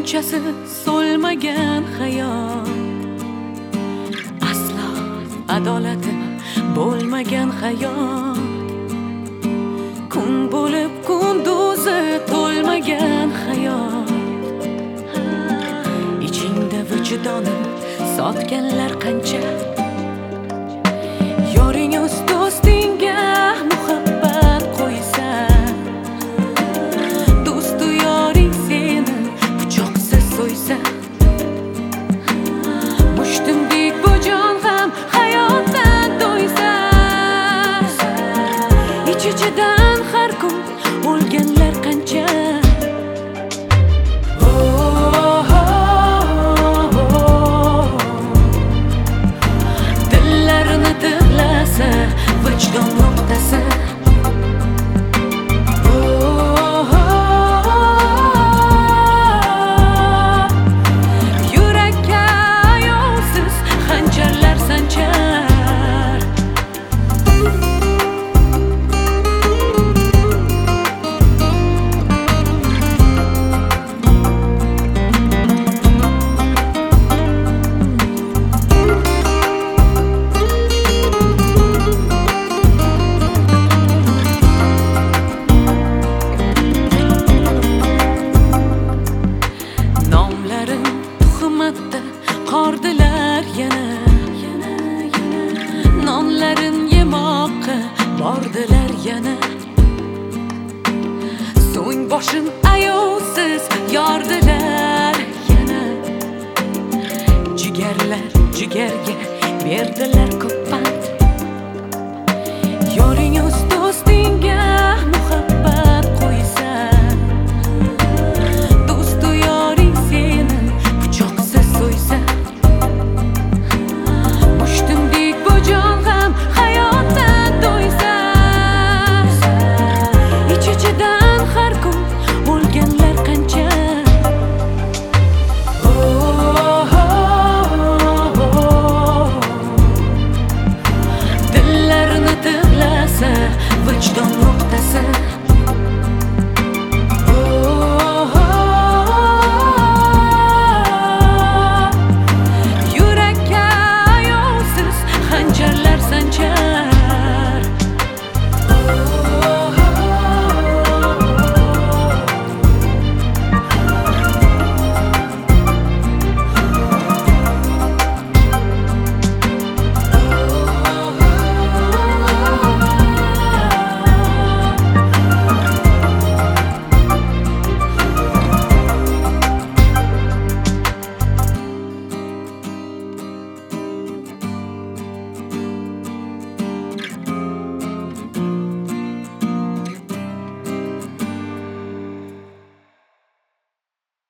bunchasi so'lmagan hayot, aslo adolati bo'lmagan hayot, kun bo'lib kunduzi to'lmagan hayot. Ichingda vijdonim sotganlar qancha, yoring o'z do'stingga muhabbat qo'ysa, do'stu yoring seni pichoqsiz so'ysa, mushtumdek bu jon ham hayotdan to'ysa, ich-ichidan har kun o'lganlar qancha. Vijdon nuqtasi yurakka ayovsiz xanjarlar sanchar. Qordilar yana, nonlarin yemoqqa bordilar yana, so'ng boshim ayovsiz yordilar yana, jigarlar jigarga berdilar ko'p